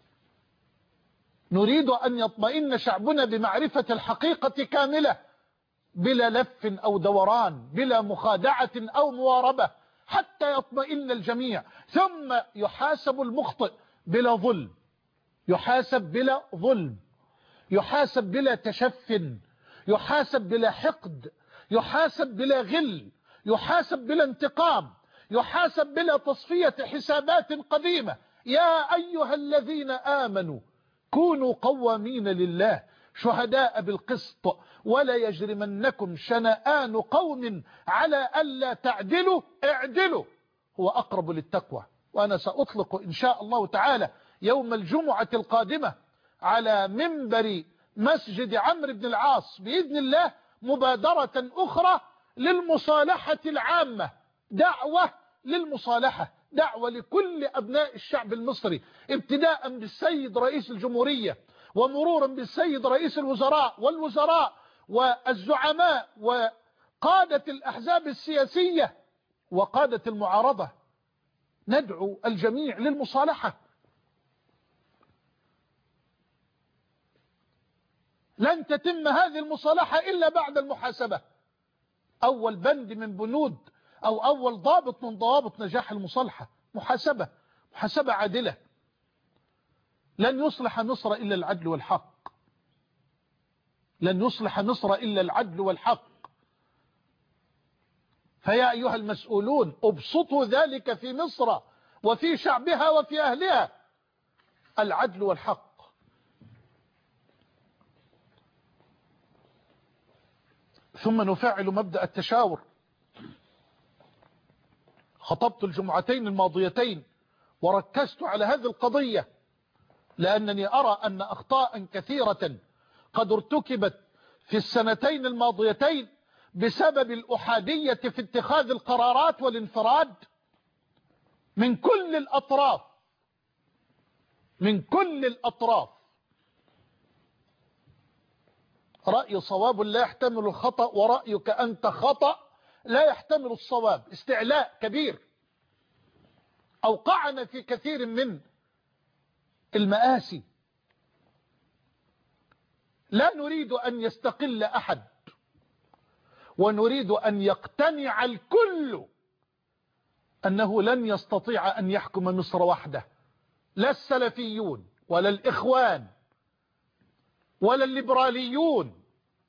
نريد أن يطمئن شعبنا بمعرفة الحقيقة كاملة بلا لف أو دوران، بلا مخادعة أو مواربة، حتى يطمئن الجميع. ثم يحاسب المخطئ بلا ظلم، يحاسب بلا ظلم، يحاسب بلا تشف، يحاسب بلا حقد، يحاسب بلا غل، يحاسب بلا انتقام، يحاسب بلا تصفية حسابات قديمة. يا أيها الذين آمنوا كونوا قوامين لله شهداء بالقسط ولا يجرمنكم شنآن قوم على ألا تعدلوا اعدلوا هو أقرب للتقوى. وأنا سأطلق إن شاء الله تعالى يوم الجمعة القادمة على منبر مسجد عمرو بن العاص بإذن الله مبادرة أخرى للمصالحة العامة، دعوة للمصالحة، دعوة لكل أبناء الشعب المصري ابتداء بالسيد رئيس الجمهورية ومرورا بالسيد رئيس الوزراء والوزراء والزعماء وقادة الأحزاب السياسية وقادة المعارضة. ندعو الجميع للمصالحة. لن تتم هذه المصالحة إلا بعد المحاسبة. أول بند من بنود أو أول ضابط من ضوابط نجاح المصالحة محاسبة، محاسبة عادلة. لن يصلح مصر إلا العدل والحق، لن يصلح مصر إلا العدل والحق. فيا أيها المسؤولون ابسطوا ذلك في مصر وفي شعبها وفي أهلها، العدل والحق. ثم نفعل مبدأ التشاور. خطبت الجمعتين الماضيتين وركزت على هذه القضية لأنني أرى أن أخطاء كثيرة قد ارتكبت في السنتين الماضيتين بسبب الأحادية في اتخاذ القرارات والانفراد من كل الأطراف، من كل الأطراف. رأي صواب لا يحتمل الخطأ ورأيك أنت خطأ لا يحتمل الصواب. استعلاء كبير أوقعنا في كثير من المآسي. لا نريد أن يستقل أحد، ونريد أن يقتنع الكل أنه لن يستطيع أن يحكم مصر وحده، لا السلفيون ولا الإخوان ولا الليبراليون.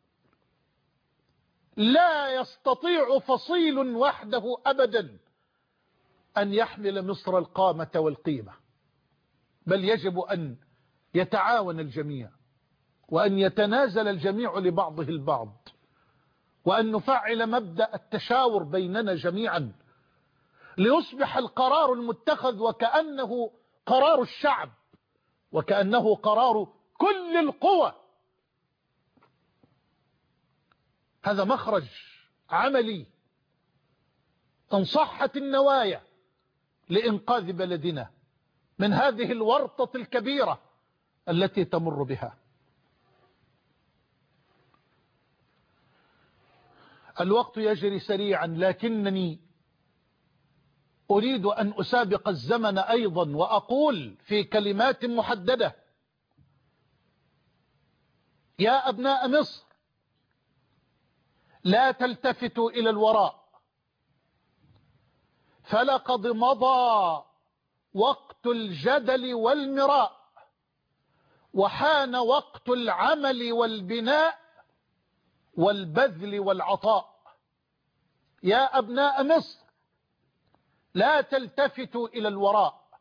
لا يستطيع فصيل وحده أبدا أن يحمل مصر القامة والقيمة، بل يجب أن يتعاون الجميع وأن يتنازل الجميع لبعضه البعض، وأن نفعل مبدأ التشاور بيننا جميعا ليصبح القرار المتخذ وكأنه قرار الشعب وكأنه قرار كل القوى. هذا مخرج عملي إن صحت النوايا لإنقاذ بلدنا من هذه الورطة الكبيرة التي تمر بها. الوقت يجري سريعا، لكنني أريد أن أسابق الزمن أيضا وأقول في كلمات محددة: يا أبناء مصر، لا تلتفتوا إلى الوراء، فلقد مضى وقت الجدل والمراء، وحان وقت العمل والبناء والبذل والعطاء. يا أبناء مصر، لا تلتفتوا إلى الوراء،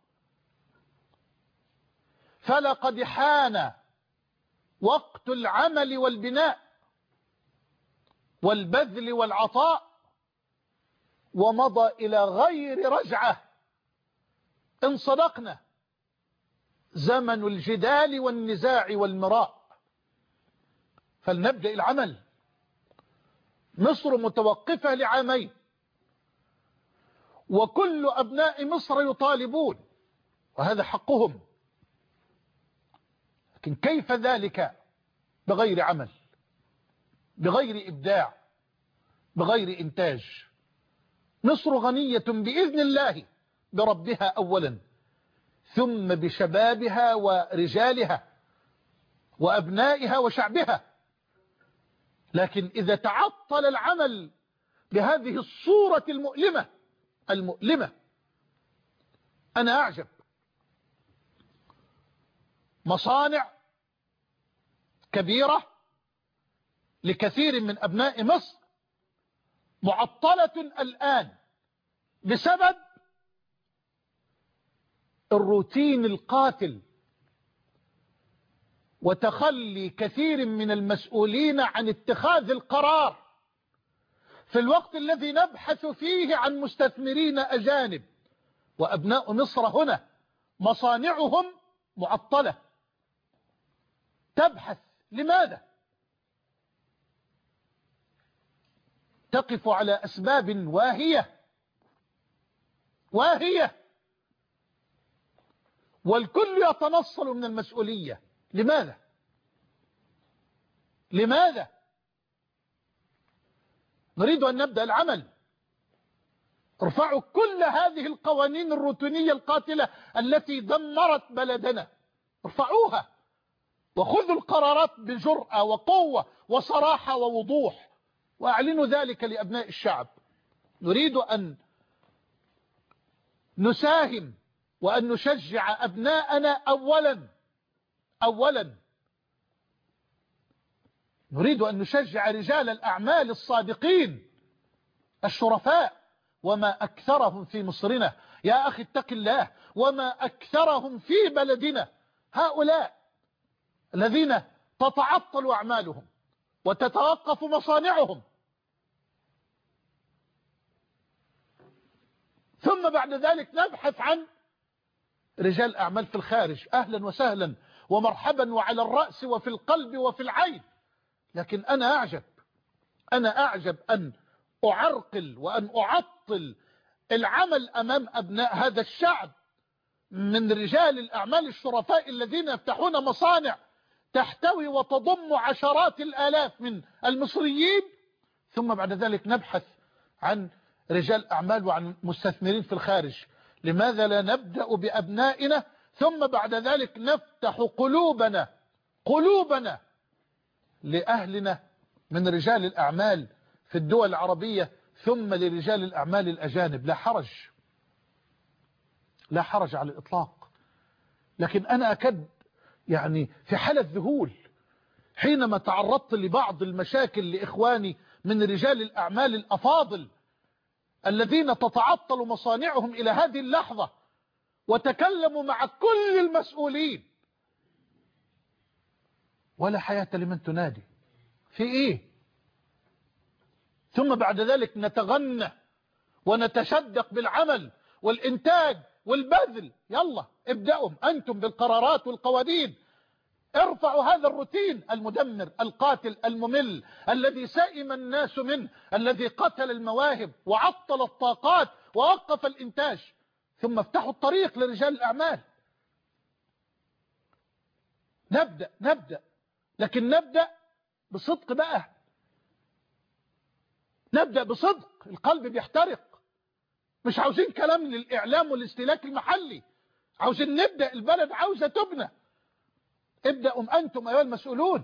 فلقد حان وقت العمل والبناء والبذل والعطاء، ومضى إلى غير رجعة. إن صدقنا زمن الجدال والنزاع والمراء، فلنبدأ العمل. مصر متوقفة لعامين، وكل أبناء مصر يطالبون، وهذا حقهم، لكن كيف ذلك بغير عمل، بغير إبداع، بغير إنتاج؟ مصر غنية بإذن الله بربها أولا، ثم بشبابها ورجالها وأبنائها وشعبها. لكن إذا تعطل العمل بهذه الصورة المؤلمة المؤلمة، أنا أعجب. مصانع كبيرة لكثير من أبناء مصر معطلة الآن بسبب الروتين القاتل وتخلي كثير من المسؤولين عن اتخاذ القرار في الوقت الذي نبحث فيه عن مستثمرين أجانب. وأبناء مصر هنا مصانعهم معطلة، تبحث لماذا؟ تقف على أسباب واهية واهية والكل يتنصل من المسؤولية. لماذا؟ لماذا؟ نريد أن نبدأ العمل. ارفعوا كل هذه القوانين الروتينية القاتلة التي دمرت بلدنا، ارفعوها وخذوا القرارات بجرأة وقوة وصراحة ووضوح، وأعلنوا ذلك لأبناء الشعب. نريد أن نساهم وأن نشجع أبناءنا. أولا أولا نريد أن نشجع رجال الأعمال الصادقين الشرفاء، وما أكثرهم في مصرنا. يا أخي اتق الله، وما أكثرهم في بلدنا هؤلاء الذين تتعطل أعمالهم وتتوقف مصانعهم، ثم بعد ذلك نبحث عن رجال أعمال في الخارج. أهلا وسهلا ومرحبا، وعلى الرأس وفي القلب وفي العين. لكن أنا أعجب أنا أعجب أن أعرقل وأن أعطل العمل أمام أبناء هذا الشعب من رجال الأعمال الشرفاء الذين يفتحون مصانع تحتوي وتضم عشرات الآلاف من المصريين، ثم بعد ذلك نبحث عن رجال أعمال وعن مستثمرين في الخارج. لماذا لا نبدأ بأبنائنا ثم بعد ذلك نفتح قلوبنا قلوبنا لأهلنا من رجال الأعمال في الدول العربية ثم لرجال الأعمال الأجانب؟ لا حرج لا حرج على الإطلاق. لكن أنا أكد يعني في حالة ذهول حينما تعرضت لبعض المشاكل لإخواني من رجال الأعمال الأفاضل الذين تتعطل مصانعهم إلى هذه اللحظة، وتكلموا مع كل المسؤولين. ولا حياة لمن تنادي في إيه؟ ثم بعد ذلك نتغنى ونتشدق بالعمل والإنتاج والبذل. يلا ابدأوا أنتم بالقرارات والقوانين، ارفعوا هذا الروتين المدمر القاتل الممل الذي سئم الناس منه، الذي قتل المواهب وعطل الطاقات ووقف الإنتاج، ثم افتحوا الطريق لرجال الأعمال. نبدأ نبدأ لكن نبدأ بصدق بقى، نبدأ بصدق. القلب بيحترق، مش عاوزين كلام للإعلام والاستهلاك المحلي، عاوزين نبدأ. البلد عاوزة تبنى. ابدأوا أنتم أيها المسؤولون،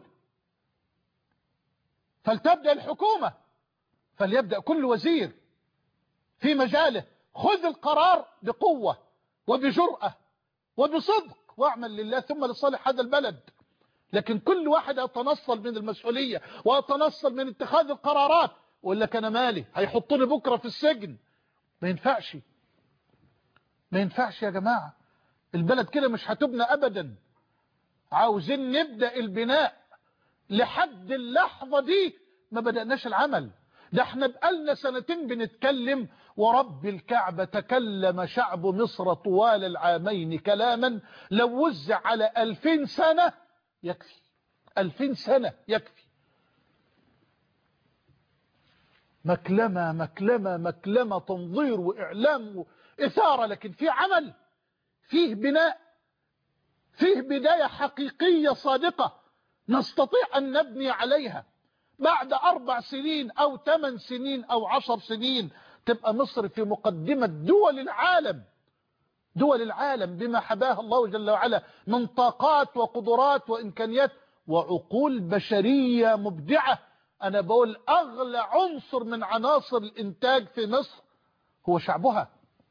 فلتبدأ الحكومة، فليبدأ كل وزير في مجاله. خذ القرار بقوة وبجرأة وبصدق، واعمل لله ثم لصالح هذا البلد. لكن كل واحد يتنصل من المسؤولية ويتنصل من اتخاذ القرارات ويقول لك أنا مالي، هيحطوني بكرة في السجن. ما ينفعش ما ينفعش يا جماعة، البلد كده مش هتبنى أبدا. عاوزين نبدأ البناء. لحد اللحظة دي ما بدأناش العمل. ده احنا بقالنا سنتين بنتكلم، ورب الكعبة تكلم شعب مصر طوال العامين كلاما لو وزع على ألفين سنة يكفي. ألفين سنة يكفي. مكلمة مكلمة مكلمة، تنظير وإعلام وإثارة، لكن في عمل، فيه بناء، فيه بداية حقيقية صادقة نستطيع أن نبني عليها. بعد أربع سنين أو ثمان سنين أو عشر سنين تبقى مصر في مقدمة دول العالم، دول العالم بما حباها الله جل وعلا من طاقات وقدرات وإمكانيات وعقول بشرية مبدعة. أنا بقول أغلى عنصر من عناصر الإنتاج في مصر هو شعبها،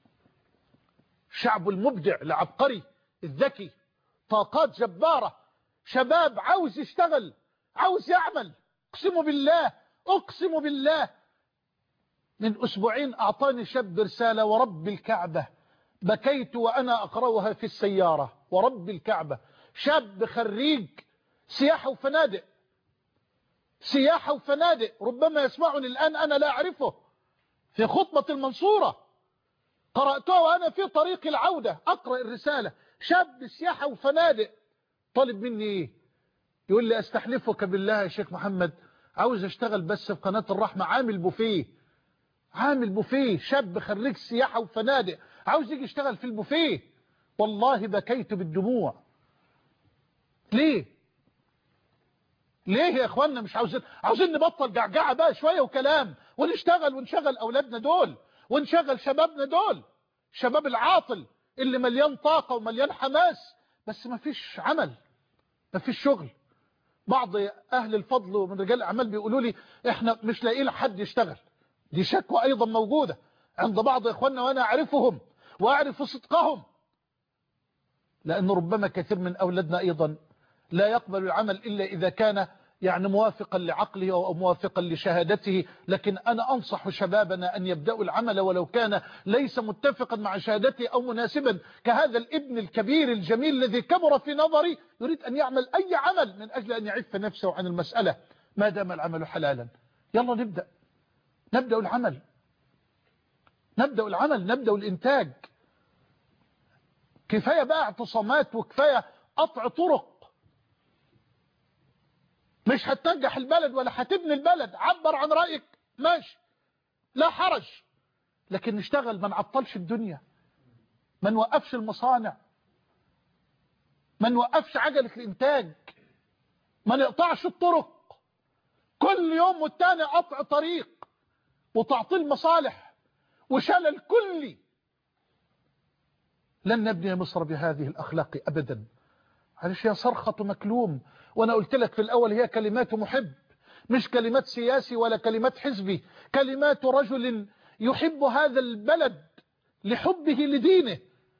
شعب المبدع العبقري الذكي، طاقات جبارة، شباب عاوز يشتغل، عاوز يعمل. اقسم بالله اقسم بالله من أسبوعين أعطاني شاب رسالة ورب الكعبة بكيت وأنا أقرأها في السيارة، ورب الكعبة شاب خريج سياحة وفنادق، سياحة وفنادق، ربما يسمعني الآن أنا لا أعرفه، في خطبة المنصورة قرأتها وأنا في طريق العودة أقرأ الرسالة، شاب سياحة وفنادق طالب مني إيه؟ يقول لي أستحلفك بالله يا شيخ محمد عاوز أشتغل بس في قناة الرحمة عامل بوفيه، عامل بوفيه، شاب خريج سياحة وفنادق عاوز يجي يشتغل في البوفيه. والله بكيت بالدموع. ليه ليه يا اخوانا؟ مش عاوزين عاوزين نبطل جعجعه بقى شويه وكلام، ونشتغل ونشغل اولادنا دول، ونشغل شبابنا دول، شباب العاطل اللي مليان طاقه ومليان حماس، بس ما فيش عمل، ما فيش شغل. بعض اهل الفضل ومن رجال الاعمال بيقولوا لي احنا مش لاقيين حد يشتغل. دي شكوى ايضا موجوده عند بعض اخواننا وانا اعرفهم واعرف صدقهم، لان ربما كثير من اولادنا ايضا لا يقبل العمل إلا إذا كان يعني موافقا لعقله أو موافقا لشهادته. لكن أنا أنصح شبابنا أن يبدأوا العمل ولو كان ليس متفقا مع شهادته أو مناسبا، كهذا الابن الكبير الجميل الذي كبر في نظري يريد أن يعمل أي عمل من أجل أن يعف نفسه عن المسألة ما دام العمل حلالا. يلا نبدأ نبدأ العمل نبدأ العمل نبدأ الإنتاج. كفاية بقى اعتصامات وكفاية قطع طرق. مش هتنجح البلد ولا هتبني البلد، عبر عن رأيك ماشي لا حرج، لكن نشتغل، ما نعطلش الدنيا، ما نوقفش المصانع، ما نوقفش عجلة الإنتاج، ما نقطعش الطرق. كل يوم والتاني قطع طريق وتعطيل مصالح وشلل كلي. لن نبني مصر بهذه الأخلاق أبدا. معلش، هي صرخة مكلوم، وانا قلت لك في الاول هي كلمات محب، مش كلمات سياسي ولا كلمات حزبي، كلمات رجل يحب هذا البلد لحبه لدينه.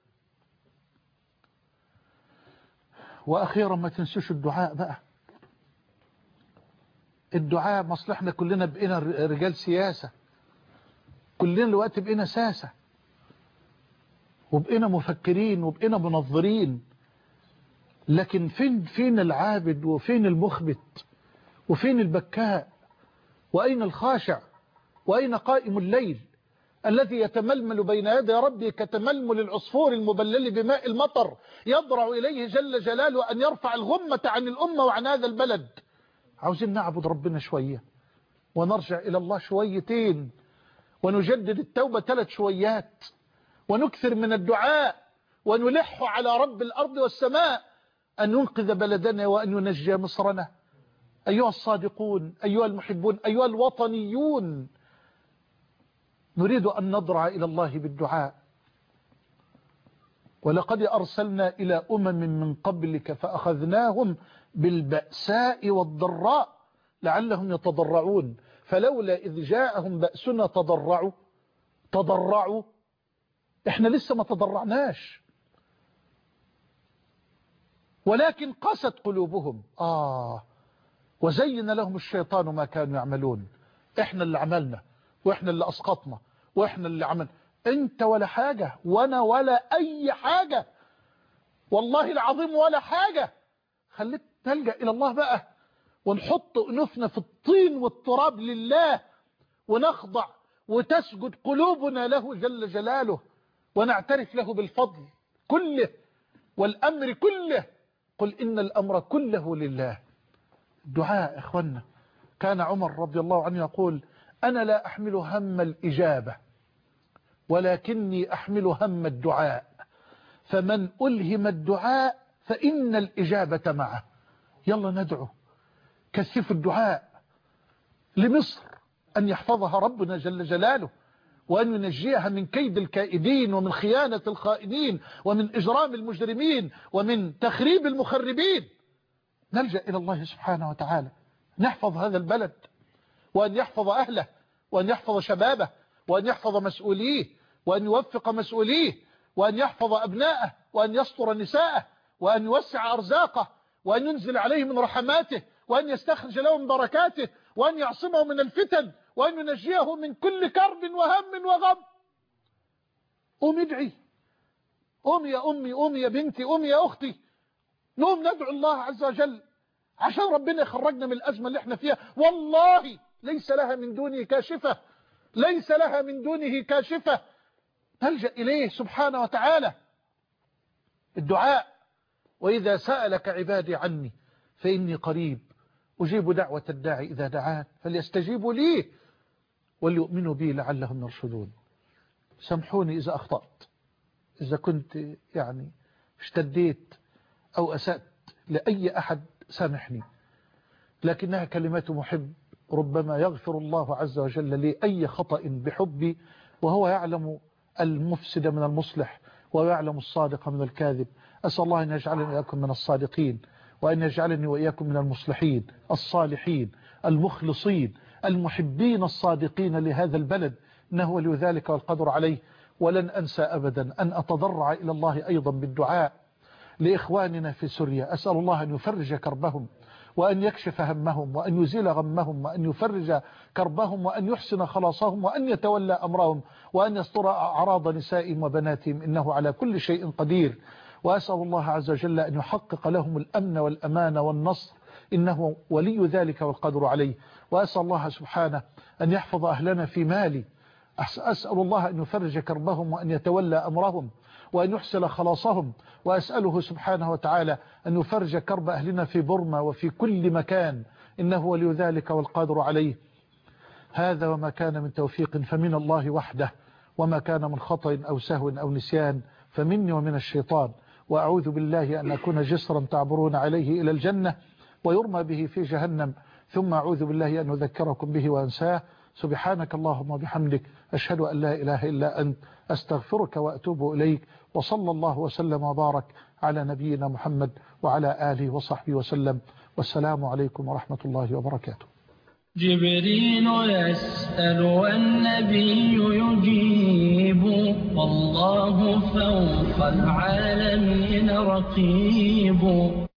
واخيرا ما تنسوش الدعاء بقى. الدعاء مصلحنا كلنا، بقينا رجال سياسة، كلنا الوقت بقينا ساسة، وبقينا مفكرين وبقينا منظرين، لكن فين فين العابد وفين المخبت وفين البكاء وأين الخاشع وأين قائم الليل الذي يتململ بين يدي ربه كتململ العصفور المبلل بماء المطر، يضرع إليه جل جلاله أن يرفع الغمة عن الأمة وعن هذا البلد. عاوزين نعبد ربنا شوية ونرجع إلى الله شويتين، ونجدد التوبة ثلاث شويات، ونكثر من الدعاء، ونلح على رب الأرض والسماء أن ينقذ بلدنا وأن ينجي مصرنا. أيها الصادقون، أيها المحبون، أيها الوطنيون، نريد أن نضرع إلى الله بالدعاء. ولقد أرسلنا إلى أمم من قبلك فأخذناهم بالبأساء والضراء لعلهم يتضرعون فلولا إذ جاءهم بأسنا تضرعوا تضرعوا إحنا لسه ما تضرعناش، ولكن قست قلوبهم آه وزين لهم الشيطان ما كانوا يعملون. إحنا اللي عملنا، وإحنا اللي أسقطنا، وإحنا اللي عمل. أنت ولا حاجة، وأنا ولا أي حاجة، والله العظيم ولا حاجة. خليت نلجأ إلى الله بقى، ونحط أنوفنا في الطين والتراب لله، ونخضع وتسجد قلوبنا له جل جلاله، ونعترف له بالفضل كله والأمر كله. قل إن الأمر كله لله. الدعاء إخوانا، كان عمر رضي الله عنه يقول: أنا لا أحمل هم الإجابة ولكني أحمل هم الدعاء، فمن ألهم الدعاء فإن الإجابة معه. يلا ندعو، كثفوا الدعاء لمصر أن يحفظها ربنا جل جلاله، وأن ينجيها من كيد الكائدين، ومن خيانة الخائنين، ومن إجرام المجرمين، ومن تخريب المخربين. نلجأ إلى الله سبحانه وتعالى، نحفظ هذا البلد، وأن يحفظ أهله، وأن يحفظ شبابه، وأن يحفظ مسؤوليه، وأن يوفق مسؤوليه، وأن يحفظ أبناءه، وأن يستر نساءه، وأن يوسع أرزاقه، وأن ينزل عليه من رحماته، وأن يستخرج له من بركاته، وأن يعصمه من الفتن، وأن ينجيه من كل كرب وهم وغم. قوم ادعي، قوم يا أمي، قوم يا بنتي، قوم يا أختي، نقوم ندعو الله عز وجل عشان ربنا يخرجنا من الأزمة اللي احنا فيها. والله ليس لها من دونه كاشفة، ليس لها من دونه كاشفة. نلجأ إليه سبحانه وتعالى. الدعاء: وإذا سألك عبادي عني فإني قريب أجيب دعوة الداعي إذا دعان فليستجيبوا لي وليؤمنوا بي لعلهم يرشدون. سامحوني إذا أخطأت، إذا كنت يعني اشتديت أو أسأت لأي أحد، سامحني، لكنها كلمات محب. ربما يغفر الله عز وجل لي أي خطأ بحبي، وهو يعلم المفسد من المصلح، ويعلم الصادق من الكاذب. أسأل الله أن يجعلني وإياكم من الصادقين، وأن يجعلني وإياكم من المصلحين الصالحين المخلصين المحبين الصادقين لهذا البلد، إنه ولي ذلك والقدر عليه. ولن أنسى أبدا أن أتضرع إلى الله أيضا بالدعاء لإخواننا في سوريا. أسأل الله أن يفرج كربهم، وأن يكشف همهم، وأن يزيل غمهم، وأن يفرج كربهم، وأن يحسن خلاصهم، وأن يتولى أمرهم، وأن يستر أعراض نسائهم وبناتهم، إنه على كل شيء قدير. وأسأل الله عز وجل أن يحقق لهم الأمن والأمان والنصر، إنه ولي ذلك والقدر عليه. وأسأل الله سبحانه أن يحفظ أهلنا في مالي. أسأل الله أن يفرج كربهم، وأن يتولى أمرهم، وأن يحسن خلاصهم. وأسأله سبحانه وتعالى أن يفرج كرب أهلنا في بورما وفي كل مكان، إنه ولي ذلك والقادر عليه. هذا وما كان من توفيق فمن الله وحده، وما كان من خطأ أو سهو أو نسيان فمني ومن الشيطان. وأعوذ بالله أن أكون جسرا تعبرون عليه إلى الجنة ويرمى به في جهنم، ثم أعوذ بالله أن أذكركم به وأنساه. سبحانك اللهم وبحمدك، أشهد أن لا إله إلا أنت، أستغفرك وأتوب إليك. وصلى الله وسلم وبارك على نبينا محمد وعلى آله وصحبه وسلم. والسلام عليكم ورحمة الله وبركاته. جبريل يسأل والنبي يجيب، والله فوق العالمين رقيب.